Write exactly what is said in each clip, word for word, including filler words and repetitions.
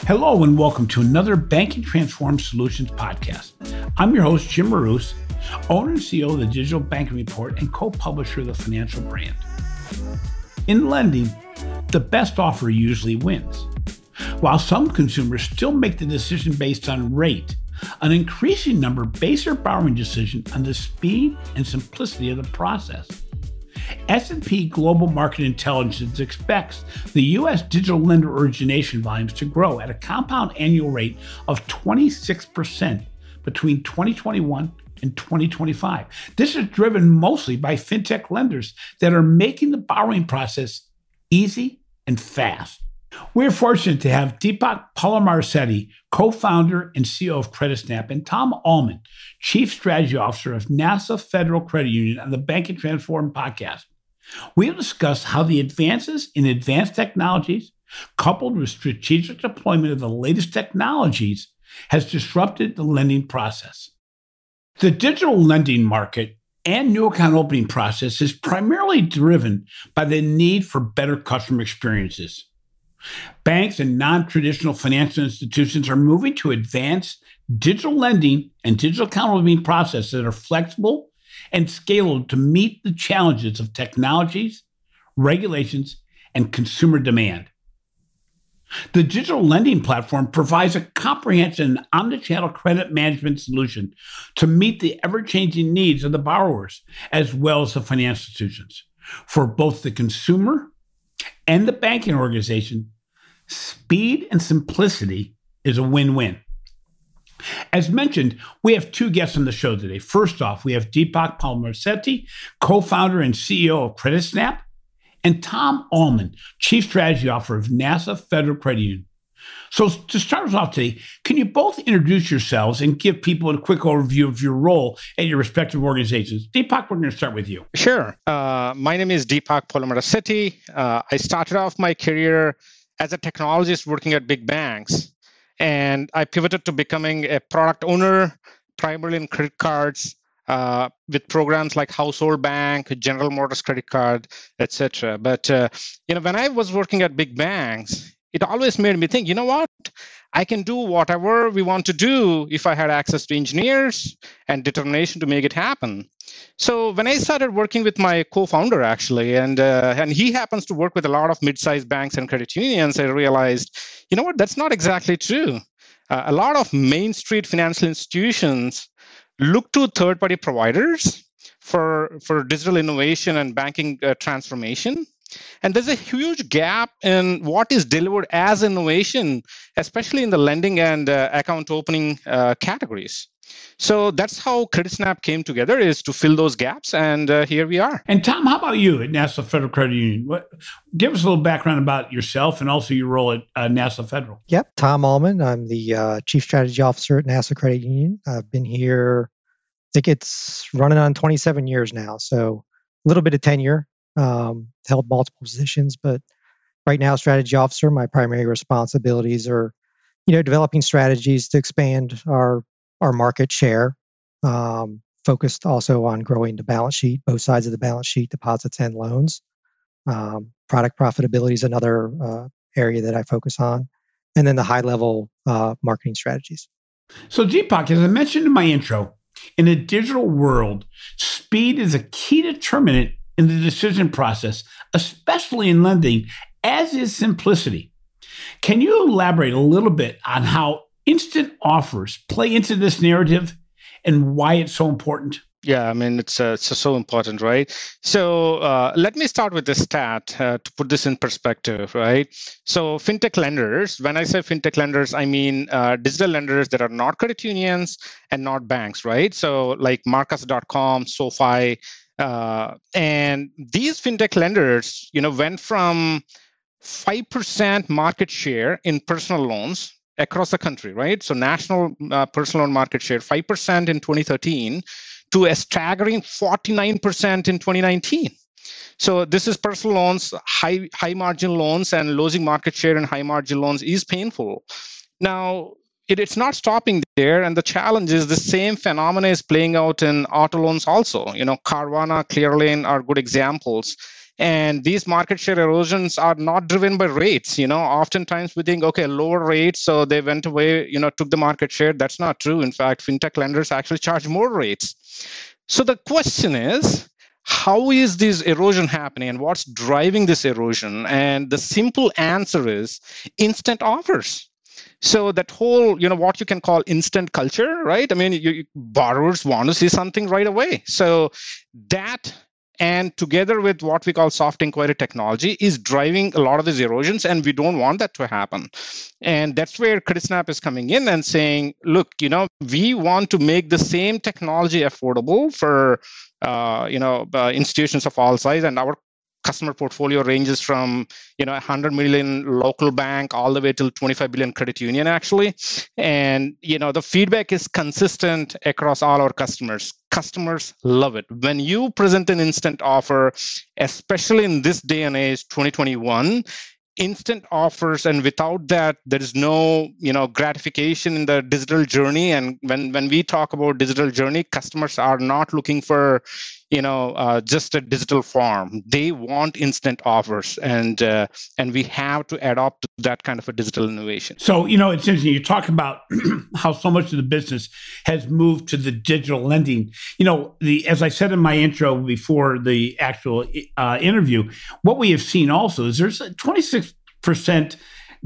Hello and welcome to another Banking Transformed Solutions podcast. I'm your host, Jim Marous, owner and C E O of the Digital Banking Report and co-publisher of the Financial Brand. In lending, the best offer usually wins. While some consumers still make the decision based on rate, an increasing number base their borrowing decision on the speed and simplicity of the process. S and P Global Market Intelligence expects the U S digital lender origination volumes to grow at a compound annual rate of twenty-six percent between twenty twenty-one and twenty twenty-five. This is driven mostly by fintech lenders that are making the borrowing process easy and fast. We're fortunate to have Deepak Palomarsetti, co-founder and C E O of CreditSnap, and Tom Allman, Chief Strategy Officer of NASA Federal Credit Union on the Banking Transformed podcast. We'll discuss how the advances in advanced technologies, coupled with strategic deployment of the latest technologies, has disrupted the lending process. The digital lending market and new account opening process is primarily driven by the need for better customer experiences. Banks and non-traditional financial institutions are moving to advanced digital lending and digital account opening processes that are flexible and scalable to meet the challenges of technologies, regulations, and consumer demand. The digital lending platform provides a comprehensive and omnichannel credit management solution to meet the ever-changing needs of the borrowers as well as the financial institutions. For both the consumer and the banking organization, speed and simplicity is a win-win. As mentioned, we have two guests on the show today. First off, we have Deepak Palomarsetti, co-founder and C E O of CreditSnap, and Tom Allman, Chief Strategy Officer of NASA Federal Credit Union. So to start us off today, can you both introduce yourselves and give people a quick overview of your role at your respective organizations? Deepak, we're going to start with you. Sure. Uh, my name is Deepak Palomarsetti. Uh, I started off my career as a technologist working at big banks, and I pivoted to becoming a product owner, primarily in credit cards, uh, with programs like Household Bank, General Motors credit card, et cetera. But uh, you know, when I was working at big banks, it always made me think, you know what? I can do whatever we want to do if I had access to engineers and determination to make it happen. So when I started working with my co-founder, actually, and uh, and he happens to work with a lot of mid-sized banks and credit unions, I realized, you know what? That's not exactly true. Uh, a lot of Main Street financial institutions look to third-party providers for, for digital innovation and banking uh, transformation. And there's a huge gap in what is delivered as innovation, especially in the lending and uh, account opening uh, categories. So that's how CreditSnap came together, is to fill those gaps, and uh, here we are. And Tom, how about you at NASA Federal Credit Union? What, give us a little background about yourself and also your role at uh, NASA Federal. Yep, Tom Allman. I'm the uh, Chief Strategy Officer at NASA Credit Union. I've been here, I think it's running on twenty-seven years now, so a little bit of tenure. Um, held multiple positions, but right now, strategy officer, my primary responsibilities are, you know, developing strategies to expand our our market share, um, focused also on growing the balance sheet, both sides of the balance sheet, deposits and loans. Um, product profitability is another uh, area that I focus on, and then the high level uh, marketing strategies. So Deepak, as I mentioned in my intro, in a digital world, speed is a key determinant in the decision process, especially in lending, as is simplicity. Can you elaborate a little bit on how instant offers play into this narrative and why it's so important? Yeah, I mean, it's, uh, it's so important, right? So uh, let me start with this stat uh, to put this in perspective, right? So fintech lenders, when I say fintech lenders, I mean uh, digital lenders that are not credit unions and not banks, right? So like Marcus dot com, SoFi, Uh, and these fintech lenders, you know, went from five percent market share in personal loans across the country, right? So national uh, personal loan market share, five percent in twenty thirteen to a staggering forty-nine percent in twenty nineteen. So this is personal loans, high high margin loans, and losing market share in high margin loans is painful. Now, It, it's not stopping there, and the challenge is the same phenomena is playing out in auto loans also. You know, Carvana, Clearlane are good examples. And these market share erosions are not driven by rates. You know, oftentimes we think, okay, lower rates, so they went away, you know, took the market share. That's not true. In fact, fintech lenders actually charge more rates. So the question is, how is this erosion happening and what's driving this erosion? And the simple answer is instant offers. So that whole, you know, what you can call instant culture, right? I mean, you, you, borrowers want to see something right away. So that, and together with what we call soft inquiry technology, is driving a lot of these erosions, and we don't want that to happen. And that's where CreditSnap is coming in and saying, look, you know, we want to make the same technology affordable for, uh, you know, uh, institutions of all size, and our customer portfolio ranges from, you know, one hundred million local bank all the way till twenty-five billion credit union, actually. And, you know, the feedback is consistent across all our customers. Customers love it. When you present an instant offer, especially in this day and age, twenty twenty-one, instant offers, and without that, there is no, you know, gratification in the digital journey. And when, when we talk about digital journey, customers are not looking for, you know, uh, just a digital form. They want instant offers, and uh, and we have to adopt that kind of a digital innovation. So, you know, it's interesting. You talk about how so much of the business has moved to the digital lending. You know, the as I said in my intro before the actual uh, interview, what we have seen also is there's a twenty-six percent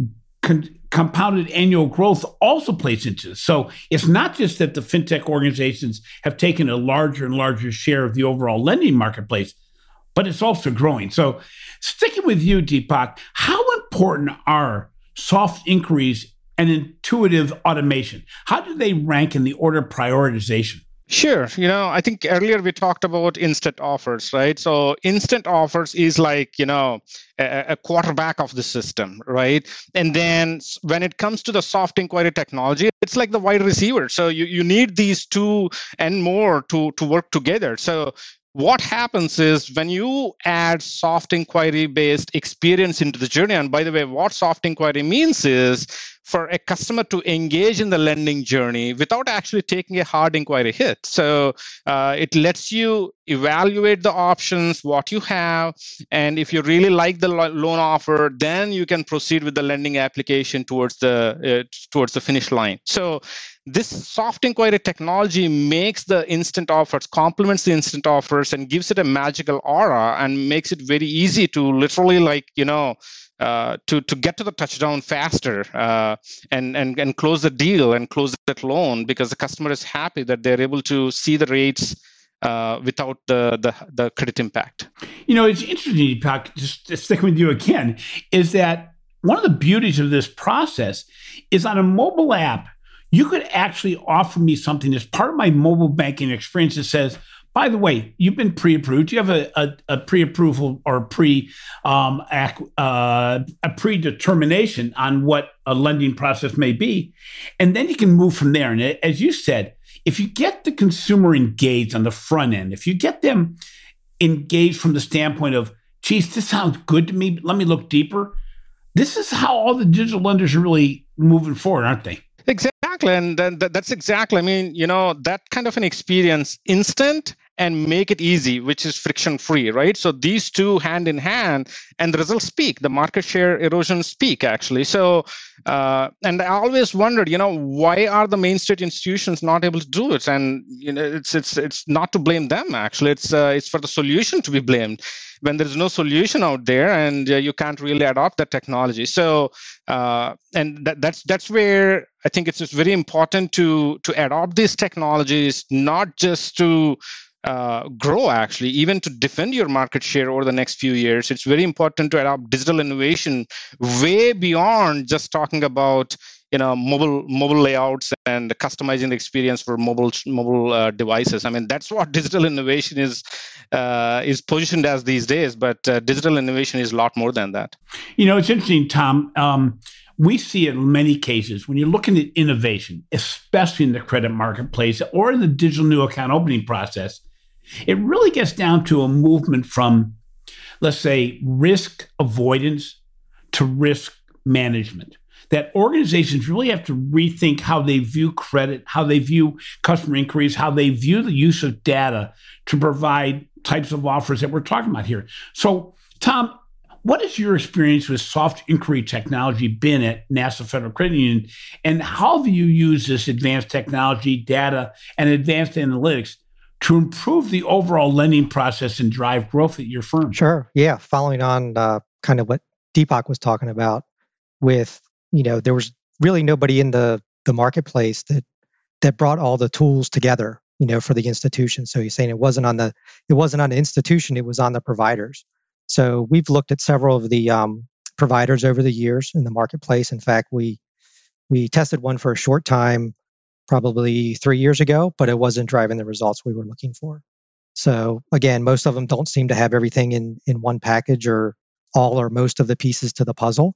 con- compounded annual growth also plays into this. So it's not just that the fintech organizations have taken a larger and larger share of the overall lending marketplace, but it's also growing. So sticking with you, Deepak, how important are soft inquiries and intuitive automation? How do they rank in the order of prioritization? Sure. You know, I think earlier we talked about instant offers, right? So instant offers is like, you know, a, a quarterback of the system, right? And then when it comes to the soft inquiry technology, it's like the wide receiver. So you, you need these two and more to, to work together. So what happens is when you add soft inquiry based experience into the journey, and by the way, what soft inquiry means is for a customer to engage in the lending journey without actually taking a hard inquiry hit. So uh, it lets you evaluate the options, what you have, and if you really like the lo- loan offer, then you can proceed with the lending application towards the uh, towards the finish line. So this soft inquiry technology makes the instant offers, complements the instant offers, and gives it a magical aura and makes it very easy to literally, like, you know, uh, to to get to the touchdown faster uh, and and and close the deal and close that loan, because the customer is happy that they're able to see the rates uh, without the, the the credit impact. You know, it's interesting, Deepak, just to stick with you again, is that one of the beauties of this process is on a mobile app, you could actually offer me something as part of my mobile banking experience that says, by the way, you've been pre-approved. You have a, a, a pre-approval or pre um, ac- uh, a predetermination on what a lending process may be, and then you can move from there. And as you said, if you get the consumer engaged on the front end, if you get them engaged from the standpoint of, geez, this sounds good to me, let me look deeper. This is how all the digital lenders are really moving forward, aren't they? Exactly. And then that's exactly, I mean, you know, that kind of an experience, instant and make it easy, which is friction free, right? So these two hand in hand, and the results speak, the market share erosion speak, actually. So, uh, and I always wondered, you know, why are the main state institutions not able to do it? And, you know, it's it's it's not to blame them, actually. It's uh, it's for the solution to be blamed when there's no solution out there and uh, you can't really adopt that technology. So, uh, and that, that's that's where I think it's just very important to to adopt these technologies, not just to uh, grow, actually, even to defend your market share over the next few years. It's very important to adopt digital innovation way beyond just talking about, you know, mobile mobile layouts and customizing the experience for mobile mobile uh, devices. I mean, that's what digital innovation is uh, is positioned as these days. But uh, digital innovation is a lot more than that. You know, it's interesting, Tom. Um, we see it in many cases when you're looking at innovation, especially in the credit marketplace or in the digital new account opening process. It really gets down to a movement from, let's say, risk avoidance to risk management. That organizations really have to rethink how they view credit, how they view customer inquiries, how they view the use of data to provide types of offers that we're talking about here. So, Tom, what has your experience with soft inquiry technology been at NASA Federal Credit Union, and how do you use this advanced technology, data, and advanced analytics to improve the overall lending process and drive growth at your firm? Sure. Yeah. Following on uh, kind of what Deepak was talking about with, you know, there was really nobody in the, the marketplace that that brought all the tools together, you know, for the institution. So he's saying it wasn't on the it wasn't on the institution, it was on the providers. So we've looked at several of the um, providers over the years in the marketplace. In fact, we we tested one for a short time, probably three years ago, but it wasn't driving the results we were looking for. So again, most of them don't seem to have everything in in one package or all or most of the pieces to the puzzle.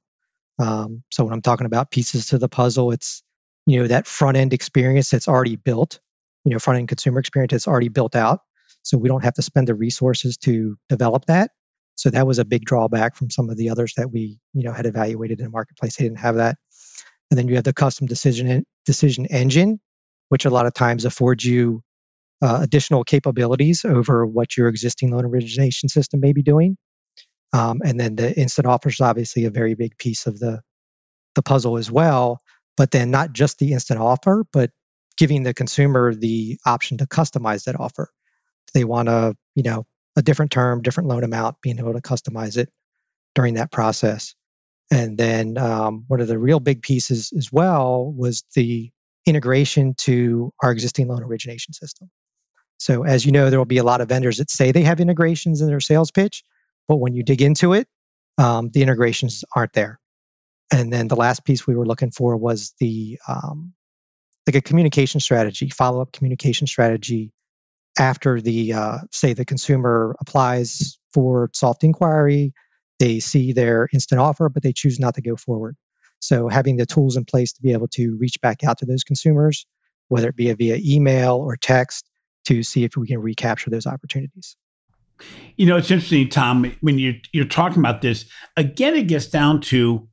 Um, so when I'm talking about pieces to the puzzle, it's, you know, that front end experience that's already built, you know, front end consumer experience that's already built out. So we don't have to spend the resources to develop that. So that was a big drawback from some of the others that we, you know, had evaluated in the marketplace. They didn't have that. And then you have the custom decision decision engine, which a lot of times affords you uh, additional capabilities over what your existing loan origination system may be doing. Um, and then the instant offer is obviously a very big piece of the the puzzle as well. But then not just the instant offer, but giving the consumer the option to customize that offer. If they want a, you know, a different term, different loan amount, being able to customize it during that process. And then um, one of the real big pieces as well was the integration to our existing loan origination system. So as you know, there will be a lot of vendors that say they have integrations in their sales pitch, but when you dig into it, um, the integrations aren't there. And then the last piece we were looking for was the um, like a communication strategy, follow-up communication strategy after the uh, say the consumer applies for soft inquiry, they see their instant offer, but they choose not to go forward. So having the tools in place to be able to reach back out to those consumers, whether it be via email or text, to see if we can recapture those opportunities. You know, it's interesting, Tom, when you're, you're talking about this, again, it gets down to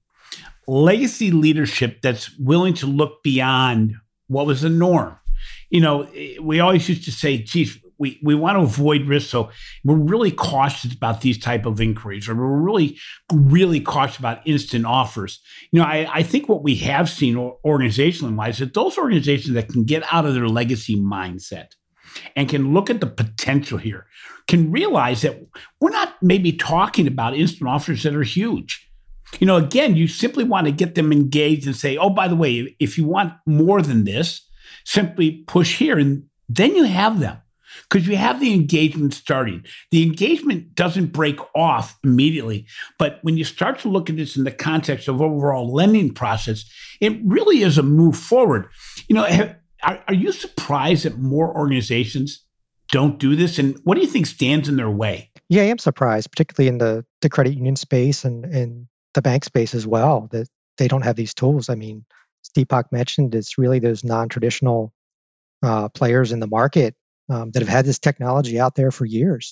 legacy leadership that's willing to look beyond what was the norm. You know, we always used to say, geez, we, we want to avoid risk, so we're really cautious about these type of inquiries, or we're really, really cautious about instant offers. You know, I, I think what we have seen organizationally-wise is that those organizations that can get out of their legacy mindset and can look at the potential here, can realize that we're not maybe talking about instant offers that are huge. You know, again, you simply want to get them engaged and say, oh, by the way, if you want more than this, simply push here, and then you have them. Because you have the engagement starting. The engagement doesn't break off immediately, but when you start to look at this in the context of overall lending process, it really is a move forward. You know, have, are, are you surprised that more organizations don't do this? And what do you think stands in their way? Yeah, I am surprised, particularly in the, the credit union space and, and the bank space as well, that they don't have these tools. I mean, as Deepak mentioned, it's really those non-traditional uh, players in the market um, that have had this technology out there for years.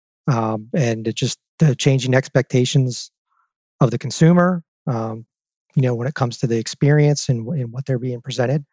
Um, and it just the changing expectations of the consumer, um, you know, when it comes to the experience and, and what they're being presented.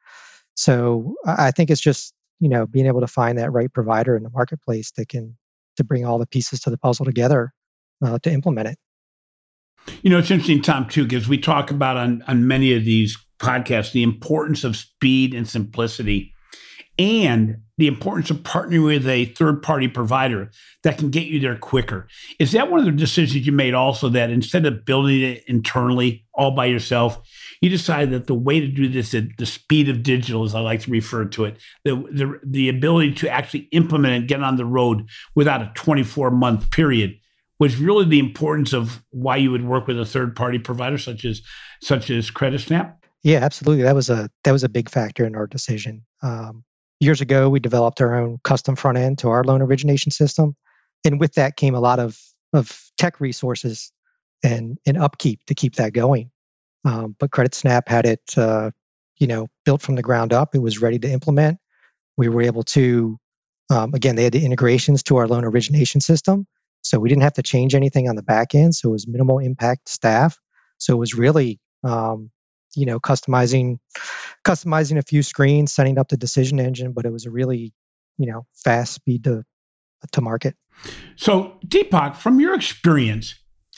So I think it's just, you know, being able to find that right provider in the marketplace that can to bring all the pieces to the puzzle together uh, to implement it. You know, it's interesting, Tom, too, because we talk about on, on many of these podcasts the importance of speed and simplicity, and the importance of partnering with a third-party provider that can get you there quicker. Is that one of the decisions you made also, that instead of building it internally all by yourself, you decided that the way to do this at the speed of digital, as I like to refer to it, the, the, the ability to actually implement and get on the road without a twenty-four month period, was really the importance of why you would work with a third-party provider such as such as CreditSnap? Yeah, absolutely. That was a that was a big factor in our decision. Um, years ago, we developed our own custom front end to our loan origination system, and with that came a lot of of tech resources and and upkeep to keep that going. Um, but CreditSnap had it, uh, you know, built from the ground up. It was ready to implement. We were able to, um, again, they had the integrations to our loan origination system. So we didn't have to change anything on the back end. So it was minimal impact to staff. So it was really, um, you know, customizing, customizing a few screens, setting up the decision engine, but it was a really, you know, fast speed to to market. So, Deepak, from your experience,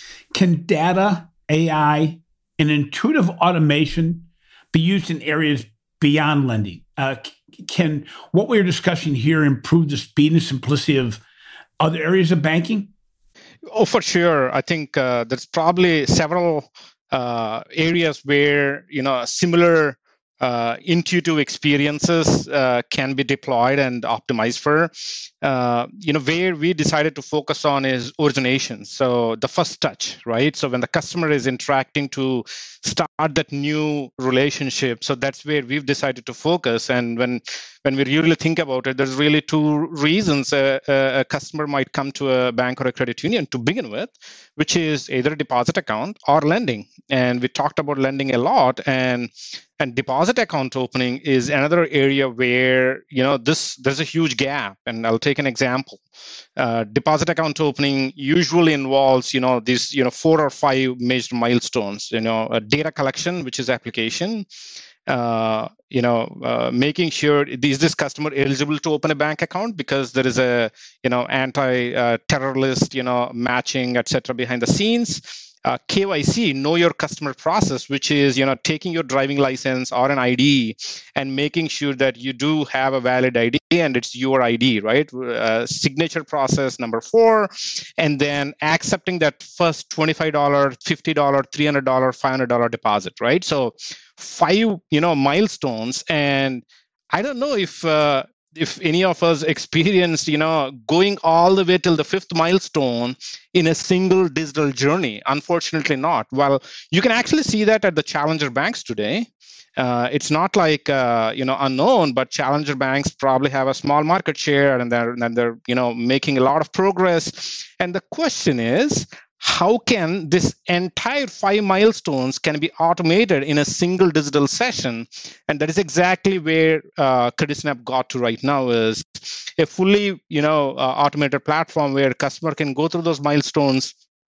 can data, A I, and intuitive automation be used in areas beyond lending? Uh, can what we're discussing here improve the speed and simplicity of other areas of banking? Oh, for sure. I think uh, there's probably several uh, areas where, you know, similar uh, intuitive experiences uh, can be deployed and optimized for. Uh, you know, where we decided to focus on is origination. So the first touch, right? So when the customer is interacting to start that new relationship, so that's where we've decided to focus. And when when we really think about it, there's really two reasons a, a, a customer might come to a bank or a credit union to begin with, which is either a deposit account or lending. And we talked about lending a lot, and and deposit account opening is another area where, you know, this there's a huge gap. And I'll take an example. Uh, deposit account opening usually involves, you know, these, you know, four or five major milestones. You know, a data collection, which is application. Uh, you know, uh, making sure is this customer eligible to open a bank account because there is a, you know, anti-terror list, you know, matching, et cetera, behind the scenes. Uh, K Y C, know your customer process, which is, you know, taking your driving license or an I D and making sure that you do have a valid I D and it's your I D, right? Uh, signature process number four, and then accepting that first twenty-five dollars, fifty dollars, three hundred dollars, five hundred dollars deposit, right? So five, you know, milestones. And I don't know if uh, if any of us experienced, you know, going all the way till the fifth milestone in a single digital journey. Unfortunately not. Well, you can actually see that at the challenger banks today. Uh, it's not like, uh, you know, unknown, but challenger banks probably have a small market share and they're, and they're, you know, making a lot of progress. And the question is, how can this entire five milestones can be automated in a single digital session? And that is exactly where uh, CreditSnap got to right now, is a fully, you know, uh, automated platform where a customer can go through those milestones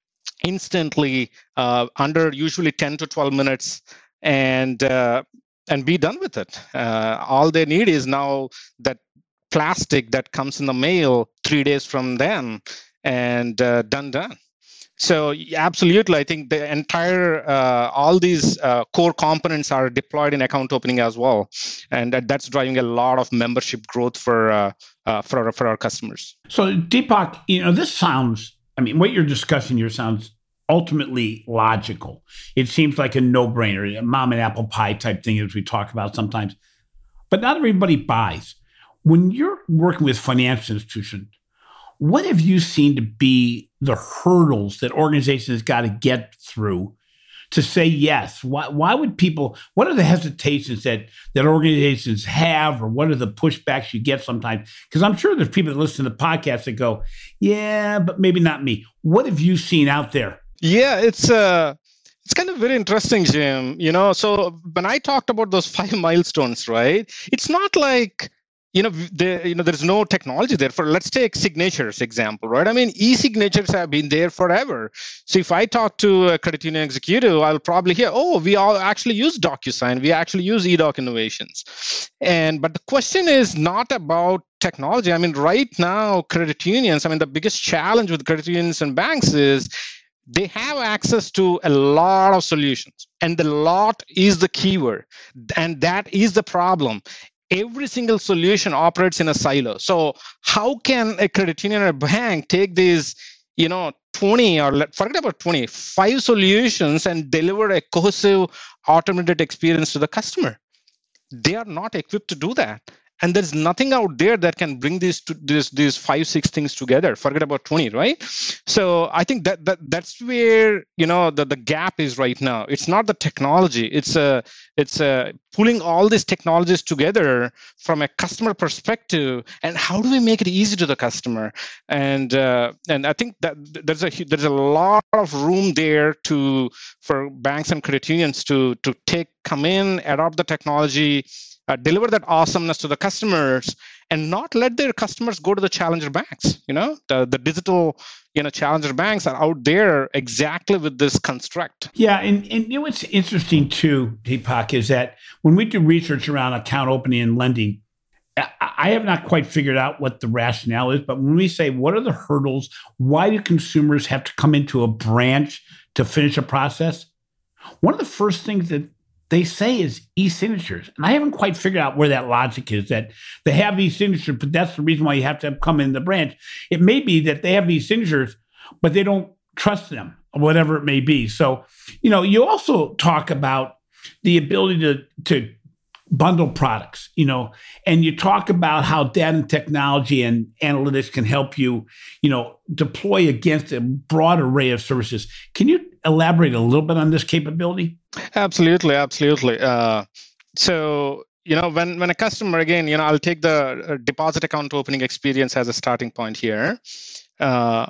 instantly uh, under usually ten to twelve minutes and uh, and be done with it. Uh, all they need is now that plastic that comes in the mail three days from then, and uh, done, done. So absolutely, I think the entire, uh, all these uh, core components are deployed in account opening as well, and that, that's driving a lot of membership growth for uh, uh, for our, for our customers. So Deepak, you know, this sounds, I mean, what you're discussing here sounds ultimately logical. It seems like a no-brainer, a mom and apple pie type thing, as we talk about sometimes. But not everybody buys. When you're working with financial institutions, what have you seen to be the hurdles that organizations got to get through to say yes? Why, why would people, what are the hesitations that, that organizations have, or what are the pushbacks you get sometimes? Because I'm sure there's people that listen to the podcast that go, yeah, but maybe not me. What have you seen out there? Yeah, it's uh, it's kind of very interesting, Jim. You know, so when I talked about those five milestones, right, it's not like, you know, there, you know, there's no technology there. For, let's take signatures example, right? I mean, e-signatures have been there forever. So if I talk to a credit union executive, I'll probably hear, oh, we all actually use DocuSign. We actually use eDoc Innovations. And, but the question is not about technology. I mean, right now, credit unions, I mean, the biggest challenge with credit unions and banks is they have access to a lot of solutions. And the lot is the keyword. And that is the problem. Every single solution operates in a silo. So how can a credit union or a bank take these, you know, twenty or forget about twenty, five solutions and deliver a cohesive automated experience to the customer? They are not equipped to do that. And there's nothing out there that can bring these to these these five, six things together. Forget about twenty, right? So I think that that that's where, you know, the, the gap is right now. It's not the technology. It's a it's a pulling all these technologies together from a customer perspective, and how do we make it easy to the customer? And uh, and I think that there's a there's a lot of room there to for banks and credit unions to to take come in, adopt the technology, Uh, deliver that awesomeness to the customers, and not let their customers go to the challenger banks. You know, the, the digital, you know, challenger banks are out there exactly with this construct. Yeah, and, and you know what's interesting too, Deepak, is that when we do research around account opening and lending, I I have not quite figured out what the rationale is, but when we say what are the hurdles, why do consumers have to come into a branch to finish a process? One of the first things that they say is e-signatures. And I haven't quite figured out where that logic is, that they have e-signatures, but that's the reason why you have to come in the branch. It may be that they have these signatures, but they don't trust them, or whatever it may be. So, you know, you also talk about the ability to, to bundle products, you know, and you talk about how data and technology and analytics can help you, you know, deploy against a broad array of services. Can you elaborate a little bit on this capability? Absolutely, absolutely. Uh, so, you know, when when a customer, again, you know, I'll take the deposit account opening experience as a starting point here. Uh,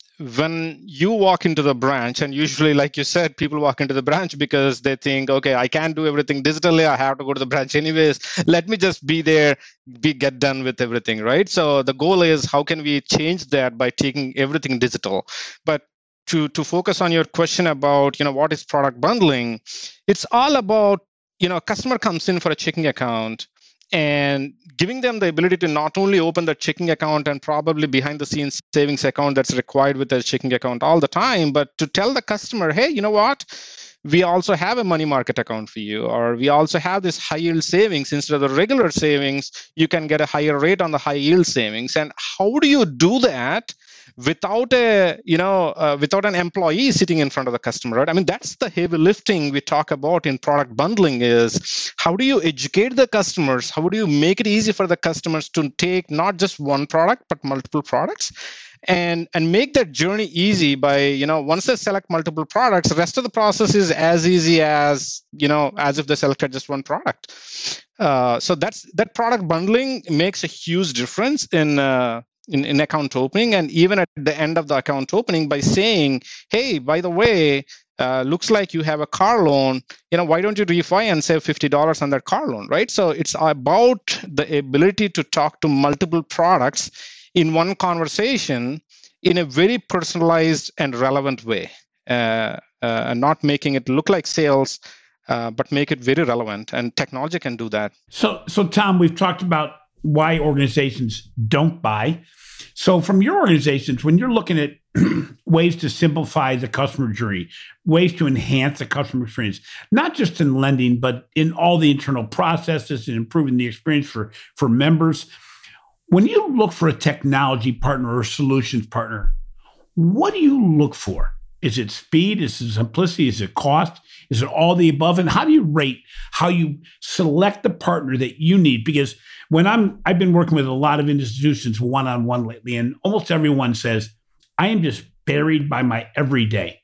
when you walk into the branch, and usually, like you said, people walk into the branch because they think, okay, I can't do everything digitally. I have to go to the branch anyways. Let me just be there, be get done with everything, right? So the goal is how can we change that by taking everything digital? But to to focus on your question about, you know, what is product bundling, it's all about, you know, a customer comes in for a checking account, and giving them the ability to not only open the checking account and probably behind the scenes savings account that's required with their checking account all the time, but to tell the customer, hey, you know what? We also have a money market account for you, or we also have this high yield savings. Instead of the regular savings, you can get a higher rate on the high yield savings. And how do you do that without a, you know, uh, without an employee sitting in front of the customer, right? I mean, that's the heavy lifting we talk about in product bundling is how do you educate the customers? How do you make it easy for the customers to take not just one product, but multiple products? And, and make that journey easy by, you know, once they select multiple products, the rest of the process is as easy as, you know, as if they selected just one product. Uh, so that's that product bundling makes a huge difference in, uh, in, in account opening, and even at the end of the account opening by saying, hey, by the way, uh, looks like you have a car loan, you know, why don't you refi and save fifty dollars on that car loan, right? So it's about the ability to talk to multiple products in one conversation in a very personalized and relevant way, uh, uh, and not making it look like sales, uh, but make it very relevant. And technology can do that. So, so Tom, we've talked about why organizations don't buy. So from your organizations, when you're looking at ways to simplify the customer journey, ways to enhance the customer experience, not just in lending, but in all the internal processes and improving the experience for, for members, when you look for a technology partner or a solutions partner, what do you look for? Is it speed? Is it simplicity? Is it cost? Is it all the above? And how do you rate how you select the partner that you need? Because when I'm, I've been working with a lot of institutions one-on-one lately, and almost everyone says, I am just buried by my everyday.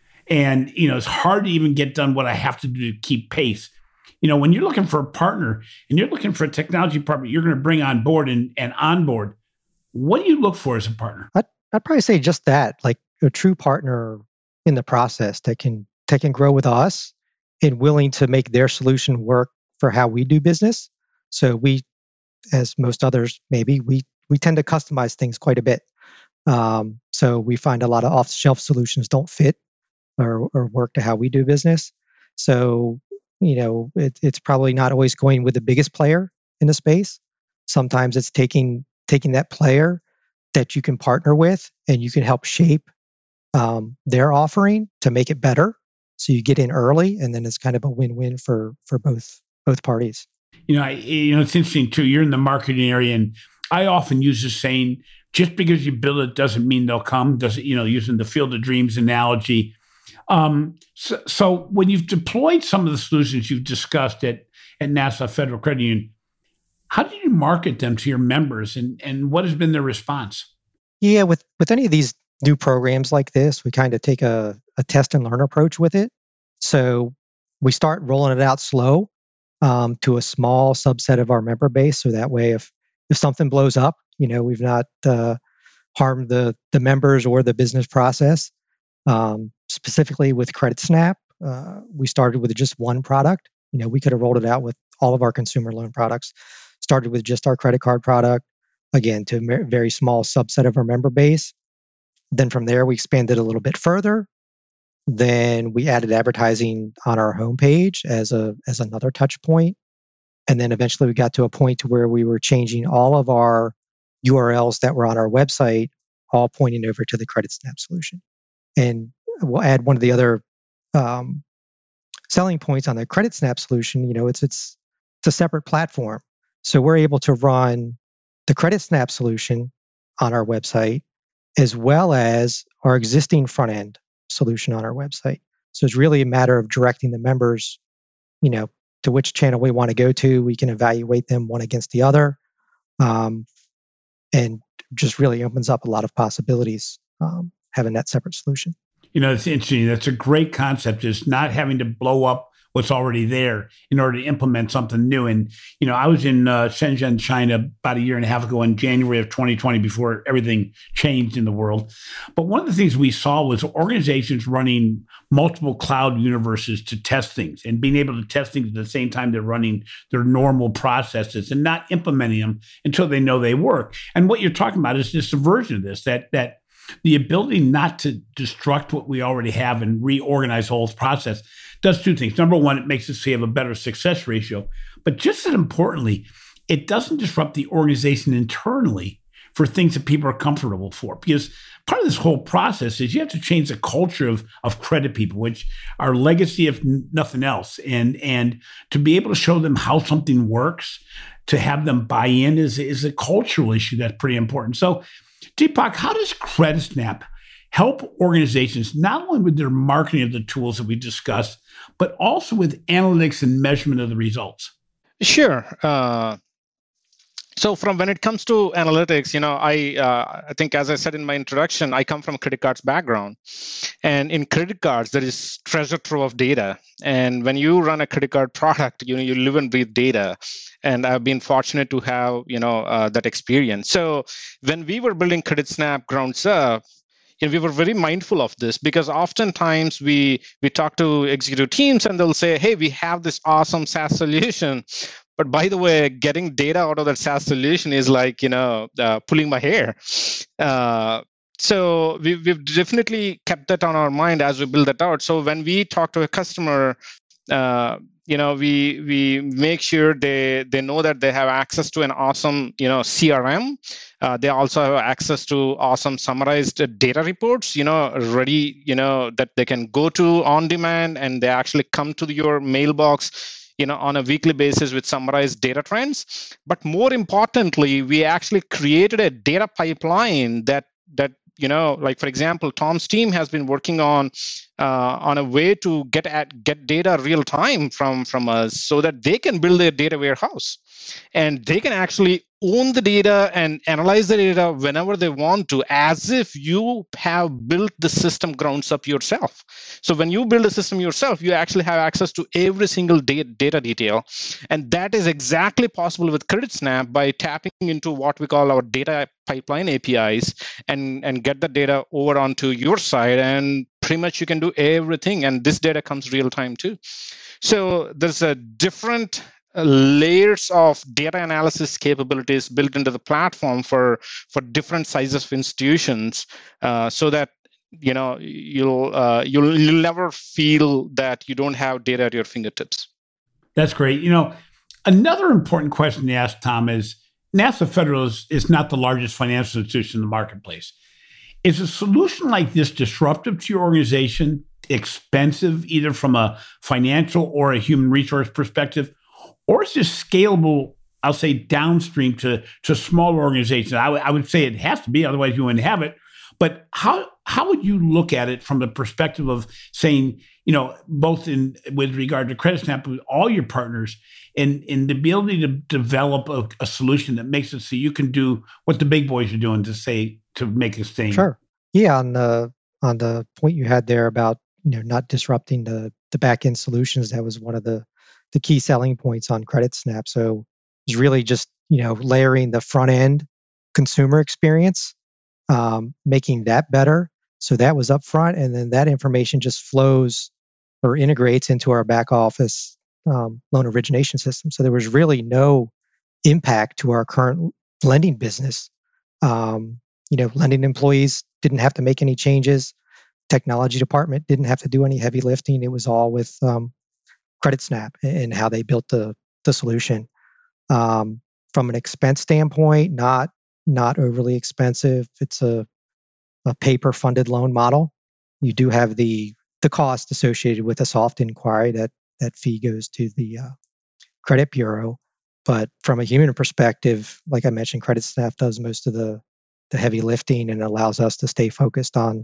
And, you know, it's hard to even get done what I have to do to keep pace. You know, when you're looking for a partner and you're looking for a technology partner you're going to bring on board and, and onboard, what do you look for as a partner? I'd, I'd probably say just that, like a true partner in the process that can that can grow with us and willing to make their solution work for how we do business. So we, as most others, maybe we we tend to customize things quite a bit. Um, so we find a lot of off-the-shelf solutions don't fit or, or work to how we do business. So you know, it, it's probably not always going with the biggest player in the space. Sometimes it's taking taking that player that you can partner with and you can help shape um, their offering to make it better. So you get in early, and then it's kind of a win-win for for both both parties. You know, I, you know, it's interesting too. You're in the marketing area, and I often use the saying, "Just because you build it doesn't mean they'll come." Doesn't you know? Using the Field of Dreams analogy. Um, so, so when you've deployed some of the solutions you've discussed at, at Nassau Federal Credit Union, how do you market them to your members, and, and what has been their response? Yeah, with, with any of these new programs like this, we kind of take a, a test and learn approach with it. So we start rolling it out slow um, to a small subset of our member base. So that way, if if something blows up, you know, we've not uh, harmed the the members or the business process. Um, specifically with CreditSnap, uh, we started with just one product. You know, we could have rolled it out with all of our consumer loan products. Started with just our credit card product, again, to a very small subset of our member base. Then from there, we expanded a little bit further. Then we added advertising on our homepage as a as another touch point. And then eventually we got to a point to where we were changing all of our U R Ls that were on our website, all pointing over to the CreditSnap solution. And we'll add one of the other um, selling points on the CreditSnap solution. You know, it's it's it's a separate platform, so we're able to run the CreditSnap solution on our website as well as our existing front end solution on our website. So it's really a matter of directing the members, you know, to which channel we want to go to. We can evaluate them one against the other, um, and just really opens up a lot of possibilities um, having that separate solution. You know, it's interesting. That's a great concept, is not having to blow up what's already there in order to implement something new. And, you know, I was in uh, Shenzhen, China about a year and a half ago in January of twenty twenty, before everything changed in the world. But one of the things we saw was organizations running multiple cloud universes to test things and being able to test things at the same time they're running their normal processes and not implementing them until they know they work. And what you're talking about is just a version of this, that that the ability not to destruct what we already have and reorganize the whole process does two things. Number one, it makes us have a better success ratio. But just as importantly, it doesn't disrupt the organization internally for things that people are comfortable for. Because part of this whole process is you have to change the culture of, of credit people, which are legacy if nothing else. And, and to be able to show them how something works, to have them buy in is, is a cultural issue that's pretty important. So Deepak, how does CreditSnap help organizations not only with their marketing of the tools that we discussed, but also with analytics and measurement of the results? Sure. Uh, so from when it comes to analytics, you know, I uh, I think, as I said in my introduction, I come from a credit cards background. And in credit cards, there is treasure trove of data. And when you run a credit card product, you know, you live and breathe data. And I've been fortunate to have, you know, uh, that experience. So when we were building CreditSnap grounds up, you know, we were very mindful of this, because oftentimes we we talk to executive teams and they'll say, hey, we have this awesome SaaS solution. But by the way, getting data out of that SaaS solution is like, you know, uh, pulling my hair. Uh, so we, we've definitely kept that on our mind as we build that out. So when we talk to a customer, uh, you know, we we make sure they they know that they have access to an awesome, you know, C R M. Uh, they also have access to awesome summarized data reports, you know, ready, you know, that they can go to on demand, and they actually come to your mailbox, you know, on a weekly basis with summarized data trends. But more importantly, we actually created a data pipeline that that you know, like, for example, Tom's team has been working on uh, on a way to get at get data real time from from us, so that they can build their data warehouse, and they can actually own the data and analyze the data whenever they want to, as if you have built the system grounds up yourself. So when you build a system yourself, you actually have access to every single data, data detail. And that is exactly possible with CreditSnap by tapping into what we call our data pipeline A P Is and, and get the data over onto your side. And pretty much you can do everything. And this data comes real time too. So there's a different layers of data analysis capabilities built into the platform for for different sizes of institutions, uh, so that you know you'll uh, you'll you'll never feel that you don't have data at your fingertips. That's great. You know, another important question to ask, Tom, is NASA Federal is, is not the largest financial institution in the marketplace. Is a solution like this disruptive to your organization, expensive either from a financial or a human resource perspective? Or is this scalable, I'll say, downstream to, to smaller organizations? I, w- I would say it has to be, otherwise you wouldn't have it. But how how would you look at it from the perspective of saying, you know, both in with regard to CreditSnap, with all your partners, and, and the ability to develop a, a solution that makes it so you can do what the big boys are doing to say, to make a thing? Sure. Yeah, on the on the point you had there about, you know, not disrupting the the back end solutions, that was one of the the key selling points on CreditSnap. So it's really just, you know, layering the front end consumer experience, um, making that better. So that was up front, and then that information just flows or integrates into our back office um, loan origination system. So there was really no impact to our current lending business. Um, you know, lending employees didn't have to make any changes. Technology department didn't have to do any heavy lifting. It was all with um, CreditSnap and how they built the the solution. Um, from an expense standpoint, not not overly expensive. It's a, a paper-funded loan model. You do have the the cost associated with a soft inquiry. That that fee goes to the uh, credit bureau. But from a human perspective, like I mentioned, credit staff does most of the the heavy lifting and allows us to stay focused on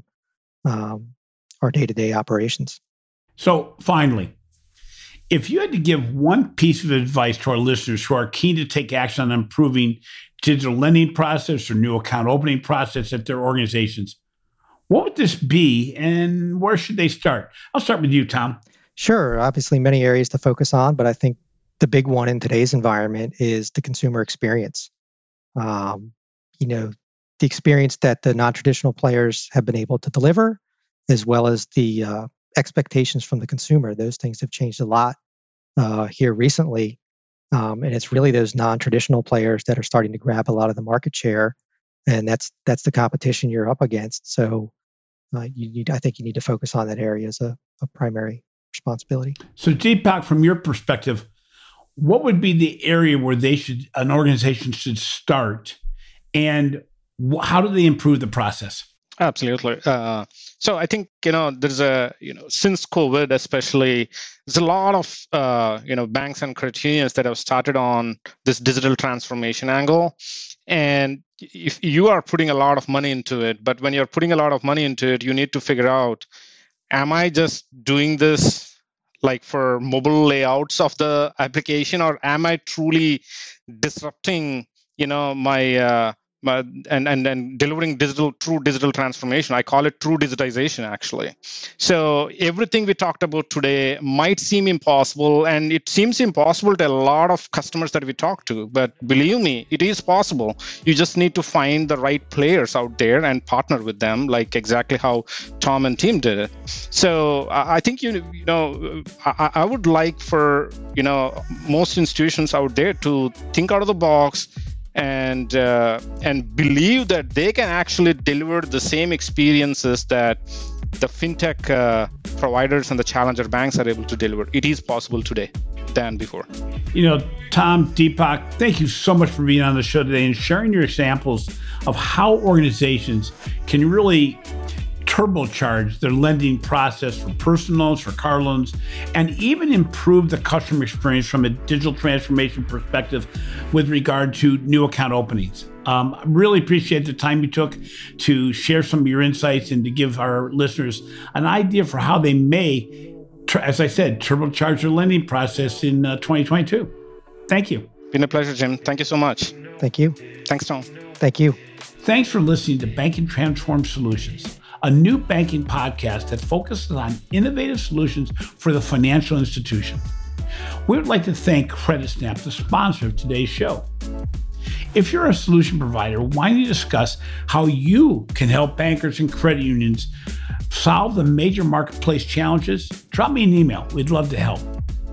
um, our day-to-day operations. So finally, if you had to give one piece of advice to our listeners who are keen to take action on improving digital lending process or new account opening process at their organizations, what would this be and where should they start? I'll start with you, Tom. Sure. Obviously, many areas to focus on, but I think the big one in today's environment is the consumer experience. Um, you know, the experience that the non-traditional players have been able to deliver, as well as the uh, expectations from the consumer. Those things have changed a lot uh, here recently. Um, and it's really those non-traditional players that are starting to grab a lot of the market share. And that's that's the competition you're up against. So uh, you need, I think you need to focus on that area as a, a primary responsibility. So Deepak, from your perspective, what would be the area where they should, an organization should start, and wh- how do they improve the process? Absolutely. Uh, so I think, you know, there's a, you know, since COVID especially, there's a lot of, uh, you know, banks and credit unions that have started on this digital transformation angle. And if you are putting a lot of money into it, but when you're putting a lot of money into it, you need to figure out, am I just doing this like for mobile layouts of the application, or am I truly disrupting, you know, my, uh, my and, and, and delivering digital, true digital transformation? I call it true digitization, actually. So everything we talked about today might seem impossible, and it seems impossible to a lot of customers that we talk to, but believe me, it is possible. You just need to find the right players out there and partner with them, like exactly how Tom and team did it. So I think, you, you know, I, I would like for, you know, most institutions out there to think out of the box and uh, and believe that they can actually deliver the same experiences that the fintech uh, providers and the challenger banks are able to deliver. It is possible today than before. You know, Tom, Deepak, thank you so much for being on the show today and sharing your examples of how organizations can really turbocharge their lending process for personal loans, for car loans, and even improve the customer experience from a digital transformation perspective with regard to new account openings. Um, I really appreciate the time you took to share some of your insights and to give our listeners an idea for how they may, as I said, turbocharge their lending process in uh, twenty twenty-two. Thank you. Been a pleasure, Jim. Thank you so much. Thank you. Thanks, Tom. Thank you. Thanks for listening to Banking Transform Solutions, a new banking podcast that focuses on innovative solutions for the financial institution. We would like to thank CreditSnap, the sponsor of today's show. If you're a solution provider wanting to discuss how you can help bankers and credit unions solve the major marketplace challenges, drop me an email. We'd love to help.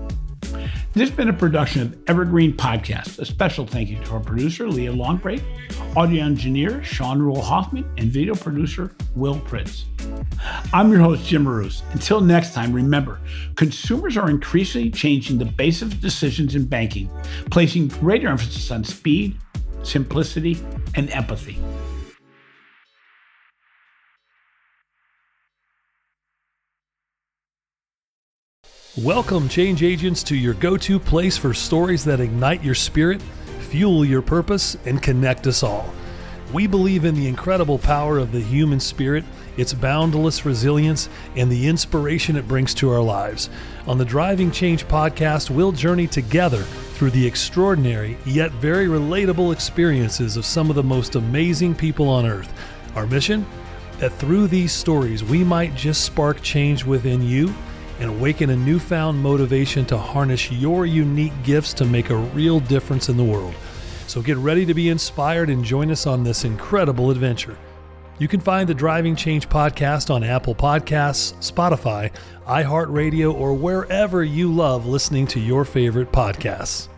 This has been a production of Evergreen Podcast. A special thank you to our producer, Leah Longbraid, audio engineer, Sean Rule Hoffman, and video producer, Will Pritz. I'm your host, Jim Marous. Until next time, remember, consumers are increasingly changing the basis of decisions in banking, placing greater emphasis on speed, simplicity, and empathy. Welcome, change agents, to your go-to place for stories that ignite your spirit, fuel your purpose, and connect us all. We believe in the incredible power of the human spirit, its boundless resilience, and the inspiration it brings to our lives. On the Driving Change podcast, we'll journey together through the extraordinary yet very relatable experiences of some of the most amazing people on earth. Our mission? That through these stories, we might just spark change within you and awaken a newfound motivation to harness your unique gifts to make a real difference in the world. So get ready to be inspired and join us on this incredible adventure. You can find the Driving Change podcast on Apple Podcasts, Spotify, iHeartRadio, or wherever you love listening to your favorite podcasts.